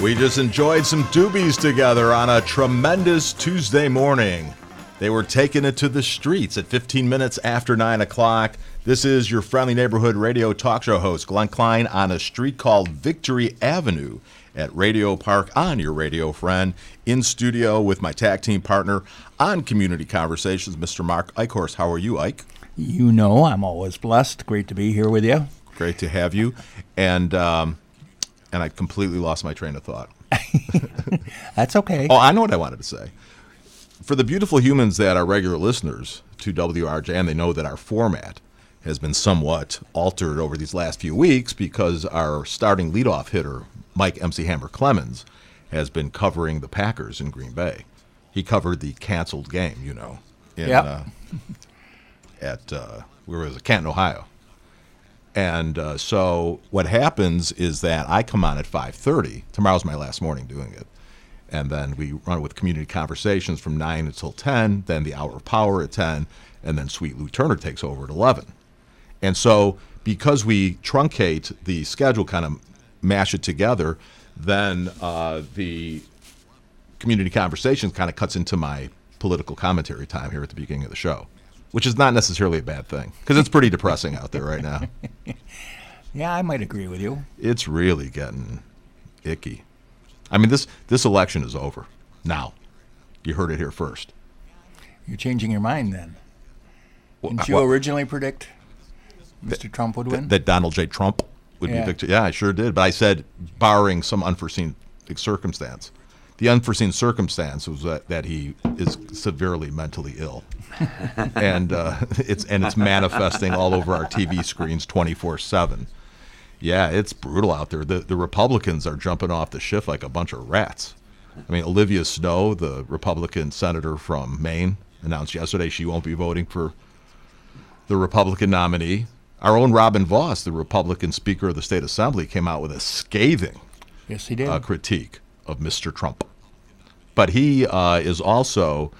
We just enjoyed some doobies together on a tremendous Tuesday morning. They were taking it to the streets at 15 minutes after 9 o'clock. This is your friendly neighborhood radio talk show host, Glenn Klein, on a street called Victory Avenue at Radio Park on your radio friend, in studio with my tag team partner on Community Conversations, Mr. Mark Eichhorst. How are you, Ike? You know I'm always blessed. Great to be here with you. Great to have you. And I completely lost my train of thought. That's okay. Oh, I know what I wanted to say. For the beautiful humans that are regular listeners to WRJ, and they know that our format has been somewhat altered over these last few weeks because our starting leadoff hitter, Mike MC Hammer Clemens, has been covering the Packers in Green Bay. He covered the canceled game, you know, where was it? Canton, Ohio. And so what happens is that I come on at 5:30. Tomorrow's my last morning doing it. And then we run with Community Conversations from 9 until 10, then the Hour of Power at 10, and then Sweet Lou Turner takes over at 11. And so because we truncate the schedule, kind of mash it together, then the Community Conversations kind of cuts into my political commentary time here at the beginning of the show, which is not necessarily a bad thing because it's pretty depressing out there right now. Yeah, I might agree with you. It's really getting icky. I mean, this election is over now. You heard it here first. You're changing your mind then. Didn't you originally predict Mr. Trump would win? That Donald J. Trump would be victor. Yeah, I sure did. But I said, barring some unforeseen circumstance. The unforeseen circumstance was that he is severely mentally ill, and it's manifesting all over our TV screens 24/7. Yeah, it's brutal out there. The Republicans are jumping off the shift like a bunch of rats. I mean, Olivia Snowe, the Republican senator from Maine, announced yesterday she won't be voting for the Republican nominee. Our own Robin Vos, the Republican Speaker of the State Assembly, came out with a scathing critique of Mr. Trump. But he is also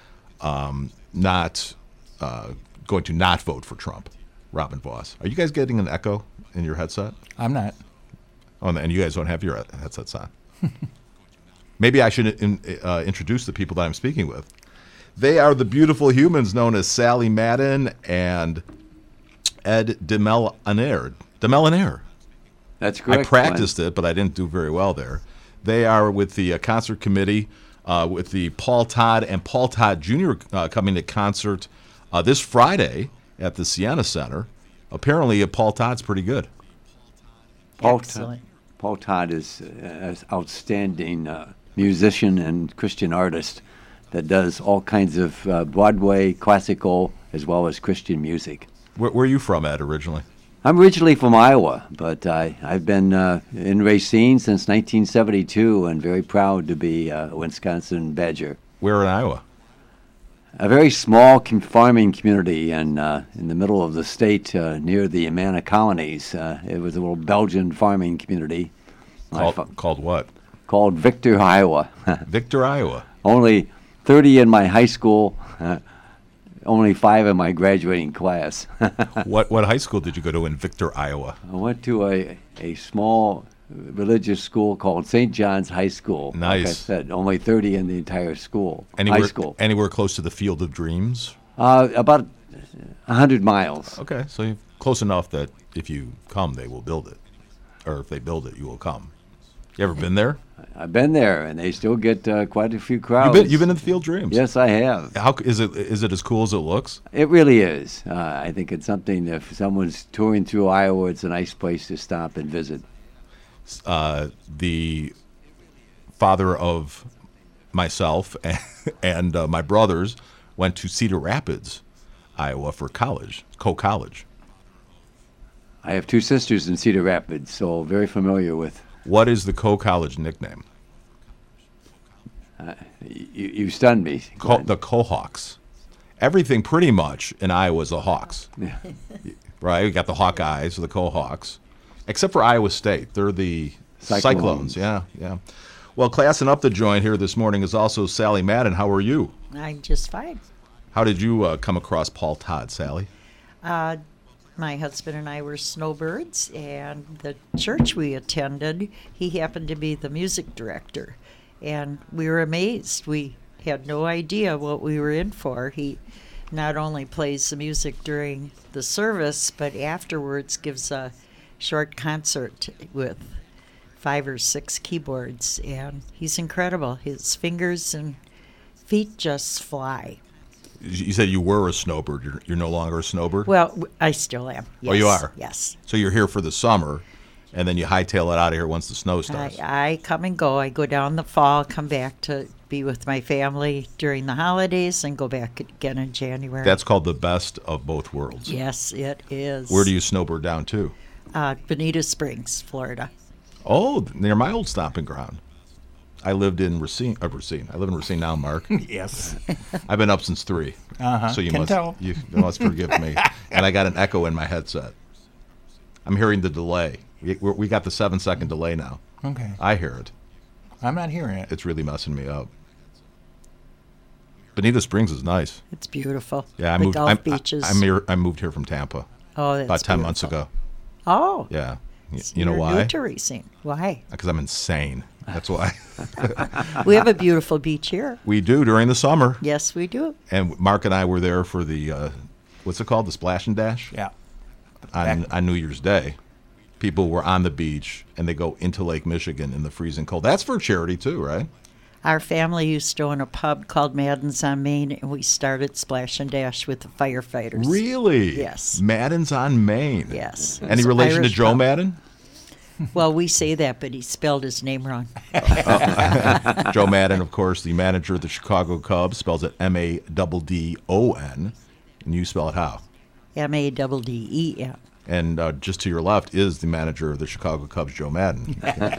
not going to not vote for Trump, Robin Vos. Are you guys getting an echo in your headset? I'm not. Oh, and you guys don't have your headsets on. Maybe I should introduce the people that I'm speaking with. They are the beautiful humans known as Sally Madden and Ed DeMelanair. That's correct. I practiced it, but I didn't do very well there. They are with the concert committee with the Paul Todd and Paul Todd Jr. Coming to concert this Friday at the Sienna Center. Apparently, Paul Todd's pretty good. Paul Todd is an outstanding musician and Christian artist that does all kinds of Broadway, classical, as well as Christian music. Where are you from, Ed, originally? I'm originally from Iowa, but I've been in Racine since 1972 and very proud to be a Wisconsin Badger. Where in Iowa? A very small farming community in the middle of the state near the Amana colonies. It was a little Belgian farming community. Called what? Called Victor, Iowa. Victor, Iowa. Only 30 in my high school, only 5 in my graduating class. What high school did you go to in Victor, Iowa? I went to a small religious school called St. John's High School. Nice. Like I said, only 30 in the entire school. High school. Anywhere close to the Field of Dreams? About 100 miles. Okay, so you're close enough that if you come, they will build it. Or if they build it, you will come. You ever been there? I've been there, and they still get quite a few crowds. You've been in the Field of Dreams? Yes, I have. How is it as cool as it looks? It really is. I think it's something, if someone's touring through Iowa, it's a nice place to stop and visit. The father of myself and my brothers went to Cedar Rapids, Iowa for college, co-college. I have 2 sisters in Cedar Rapids, so very familiar with. What is the co-college nickname? You stunned me. The Cohawks. Everything pretty much in Iowa is the Hawks. Yeah. Right? We got the Hawkeyes, the Cohawks. Except for Iowa State. They're the Cyclones. Yeah. Well, classing up the joint here this morning is also Sally Madden. How are you? I'm just fine. How did you come across Paul Todd, Sally? my husband and I were snowbirds, and the church we attended, he happened to be the music director. And we were amazed. We had no idea what we were in for. He not only plays the music during the service, but afterwards gives a short concert with 5 or 6 keyboards. And he's incredible. His fingers and feet just fly. You said you were a snowbird. You're no longer a snowbird? Well, I still am. Yes. Oh, you are? Yes. So you're here for the summer, and then you hightail it out of here once the snow starts. I come and go. I go down the fall, come back to be with my family during the holidays, and go back again in January. That's called the best of both worlds. Yes, it is. Where do you snowbird down to? Bonita Springs, Florida. Oh, near my old stomping ground. I lived in Racine. I live in Racine now, Mark. Yes. I've been up since 3. So you Can tell. you must forgive me. And I got an echo in my headset. I'm hearing the delay. We got the 7-second delay now. Okay. I hear it. I'm not hearing it. It's really messing me up. Bonita Springs is nice. It's beautiful. Yeah, the Gulf beaches. I moved here from Tampa Oh, that's about 10 months beautiful. ago. Oh. Yeah. So You know you're why? new to Racine. Why? Because I'm insane. That's why. We have a beautiful beach here. We do during the summer. Yes, we do. And Mark and I were there for the, what's it called? The Splash and Dash? Yeah. On New Year's Day. People were on the beach, and they go into Lake Michigan in the freezing cold. That's for charity, too, right? Our family used to own a pub called Madden's on Main, and we started Splash and Dash with the firefighters. Really? Yes. Madden's on Maine. Yes. Any It's relation Irish to Joe pub. Madden? Well, we say that, but he spelled his name wrong. Joe Madden, of course, the manager of the Chicago Cubs, spells it Maddon, and you spell it how? Madden. And just to your left is the manager of the Chicago Cubs, Joe Madden.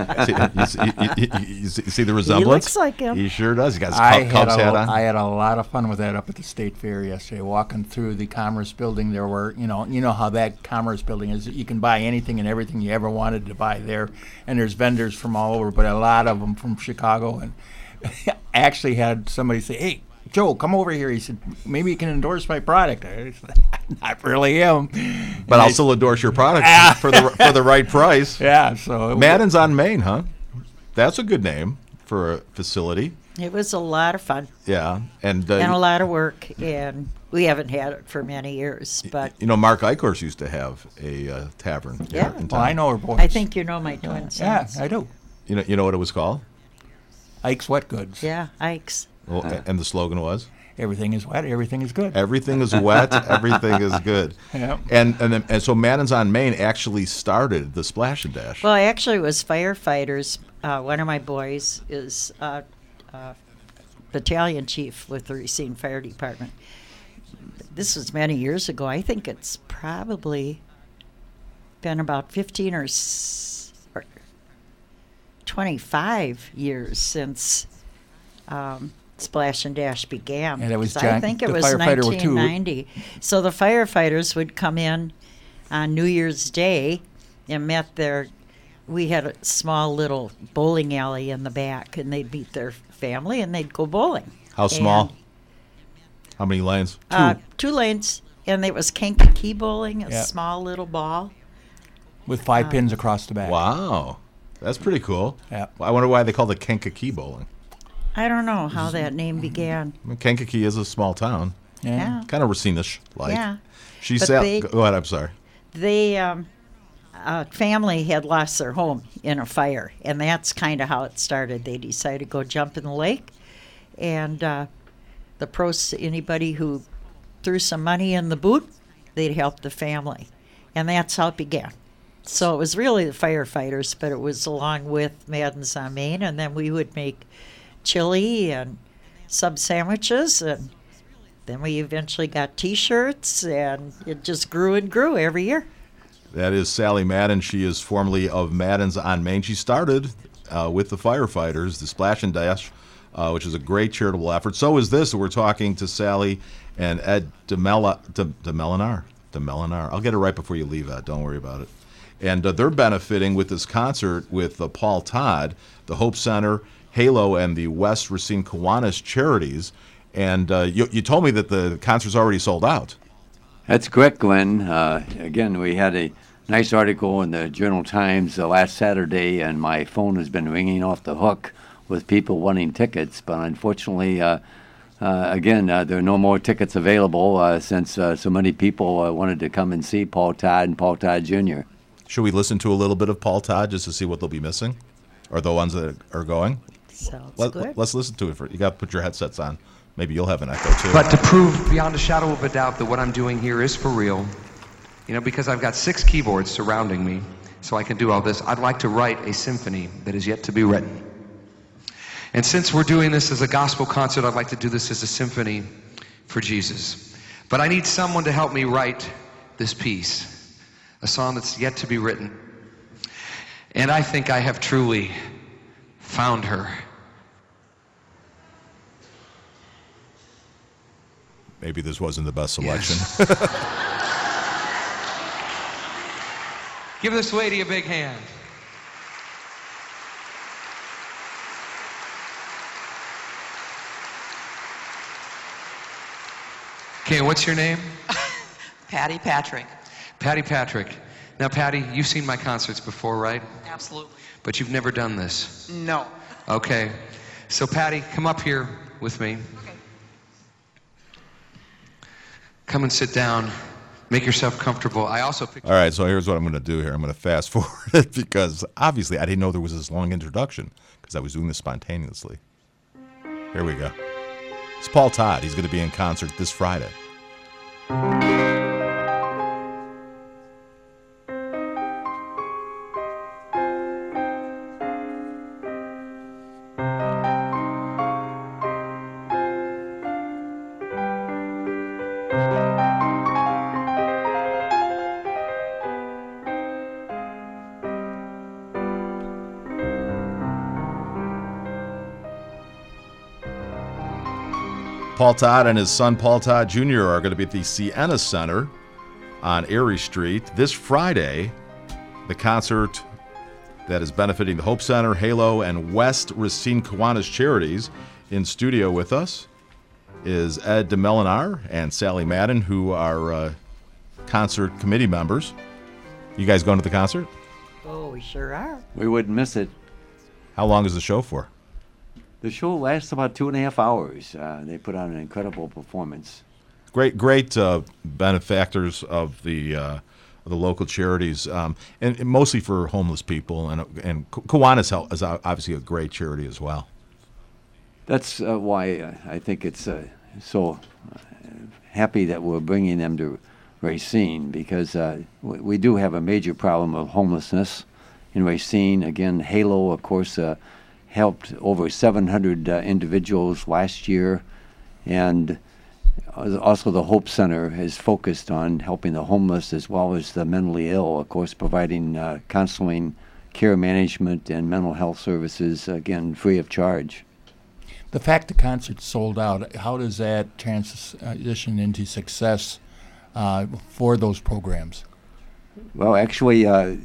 You see the resemblance? looks like him. He sure does. He got his I Cubs hat on. had a lot of fun with that up at the State Fair yesterday. Walking through the Commerce Building, there were, you know how that Commerce Building is. You can buy anything and everything you ever wanted to buy there, and there's vendors from all over, but a lot of them from Chicago. And I actually had somebody say, "Hey, Joe, come over here." He said, "Maybe you can endorse my product." I said, "Not really him." But I'll still endorse your product for the right price. Yeah, so Madden's on Maine, huh? That's a good name for a facility. It was a lot of fun Yeah, and and a lot of work, and we haven't had it for many years. But you know, Mark Eichhorst used to have a tavern. Yeah. here in well, town. I know her boys. I think you know my twin Yeah, sons. I do. You know what it was called? Ike's Wet Goods. Yeah, Ike's. Well, and the slogan was, Everything is wet. Everything is good. "Everything is wet, everything is good." Yeah. And so Madden's on Maine actually started the Splash and Dash. Well, actually, it was firefighters. One of my boys is battalion chief with the Racine Fire Department. This was many years ago. I think it's probably been about 15 or 25 years since Splash and Dash began. And it was 'Cause John- I think it the was firefighter with two- 1990. So the firefighters would come in on New Year's Day and met their. We had a small little bowling alley in the back, and they'd meet their family and they'd go bowling. How small? And, How many lanes? 2 lanes, and it was Kankakee bowling, a Yeah. small little ball. With 5 pins across the back. Wow, that's pretty cool. Yeah. I wonder why they call it Kankakee Bowling. I don't know how that name began. I mean, Kankakee is a small town, Yeah. kind of Racine-ish like. Yeah. She But said, they- "Go ahead." I'm sorry. They family had lost their home in a fire, and that's kind of how it started. They decided to go jump in the lake, and the pros, anybody who threw some money in the boot, they'd help the family, and that's how it began. So it was really the firefighters, but it was along with Madden's on Main, and then we would make chili and sub sandwiches, and then we eventually got T-shirts, and it just grew and grew every year. That is Sally Madden. She is formerly of Madden's on Main. She started with the firefighters, the Splash and Dash, which is a great charitable effort. So is this. We're talking to Sally and Ed DeMelinar. I'll get it right before you leave, Ed. Don't worry about it. And they're benefiting with this concert with Paul Todd, the Hope Center, Halo, and the West Racine Kiwanis charities. And you told me that the concert's already sold out. That's correct, Glenn. Again, we had a nice article in the Journal-Times last Saturday, and my phone has been ringing off the hook with people wanting tickets. But unfortunately, again, there are no more tickets available since so many people wanted to come and see Paul Todd and Paul Todd Jr. Should we listen to a little bit of Paul Todd just to see what they'll be missing, or the ones that are going? Sounds good. Let's listen to it. You got to put your headsets on. Maybe you'll have an echo too. But to prove beyond a shadow of a doubt that what I'm doing here is for real, because I've got 6 keyboards surrounding me, so I can do all this, I'd like to write a symphony that is yet to be written. And since we're doing this as a gospel concert, I'd like to do this as a symphony for Jesus. But I need someone to help me write this piece, a song that's yet to be written. And I think I have truly found her. Maybe this wasn't the best selection. Yes. Give this lady a big hand. Okay, what's your name? Patty Patrick. Patty Patrick. Now, Patty, you've seen my concerts before, right? Absolutely. But you've never done this. No. Okay. So, Patty, come up here with me. Okay. Come and sit down. Make yourself comfortable. I also picked... All right, so here's what I'm going to do here. I'm going to fast forward it because obviously I didn't know there was this long introduction because I was doing this spontaneously. Here we go. It's Paul Todd. He's going to be in concert this Friday. Paul Todd and his son Paul Todd Jr. are going to be at the Sienna Center on Erie Street this Friday. The concert that is benefiting the Hope Center, Halo, and West Racine Kiwanis Charities. In studio with us is Ed DeMelinar and Sally Madden, who are concert committee members. You guys going to the concert? Oh, we sure are. We wouldn't miss it. How long is the show for? The show lasts about 2.5 hours. They put on an incredible performance. Great benefactors of the local charities, and mostly for homeless people. And Kiwanis is obviously a great charity as well. That's why I think it's so happy that we're bringing them to Racine, because we do have a major problem of homelessness in Racine. Again, Halo, of course, helped over 700 individuals last year, and also the Hope Center is focused on helping the homeless as well as the mentally ill, of course, providing counseling, care management, and mental health services, again, free of charge. The fact the concert's sold out, how does that transition into success for those programs? Well, actually,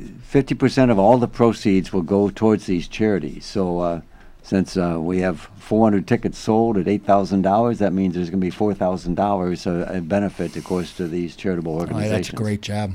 50% of all the proceeds will go towards these charities. So since we have 400 tickets sold at $8,000, that means there's going to be $4,000 a benefit, of course, to these charitable organizations. Oh, that's a great job.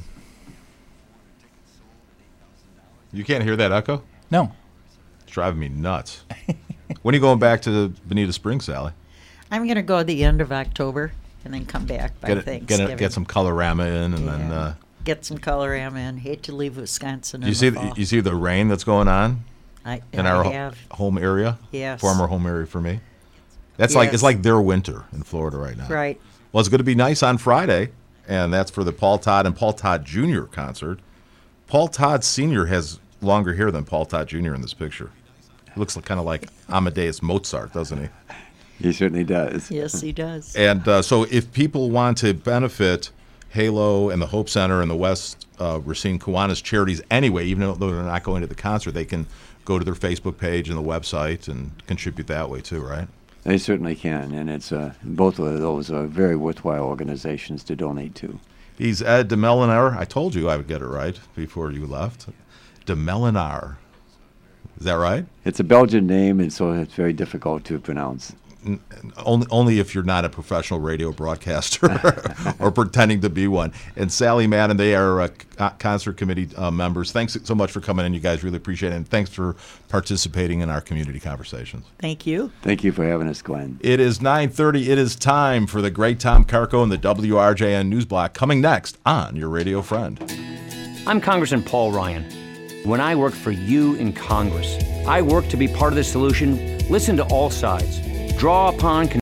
You can't hear that echo? No. It's driving me nuts. When are you going back to Bonita Springs, Sally? I'm going to go the end of October and then come back by Thanksgiving. Get some Colorama in, and then... Get some Colorama in. Hate to leave Wisconsin in you see the rain that's going on in our home area? Yes. Former home area for me. That's it's like their winter in Florida right now. Right. Well, it's going to be nice on Friday, and that's for the Paul Todd and Paul Todd Jr. concert. Paul Todd Sr. has longer hair than Paul Todd Jr. in this picture. He looks kind of like Amadeus Mozart, doesn't he? He certainly does. Yes, he does. And so if people want to benefit Halo and the Hope Center and the West Racine Kiwanis charities anyway, even though they're not going to the concert, they can go to their Facebook page and the website and contribute that way too, right? They certainly can, and it's both of those are very worthwhile organizations to donate to. He's Ed DeMelinar. I told you I would get it right before you left. DeMelinar. Is that right? It's a Belgian name, and so it's very difficult to pronounce. Only if you're not a professional radio broadcaster or pretending to be one. And Sally Madden, they are concert committee members. Thanks so much for coming in. You guys really appreciate it. And thanks for participating in our community conversations. Thank you. Thank you for having us, Glenn. It is 9:30. It is time for the great Tom Carco and the WRJN News Block, coming next on your radio friend. I'm Congressman Paul Ryan. When I work for you in Congress, I work to be part of the solution, listen to all sides, draw upon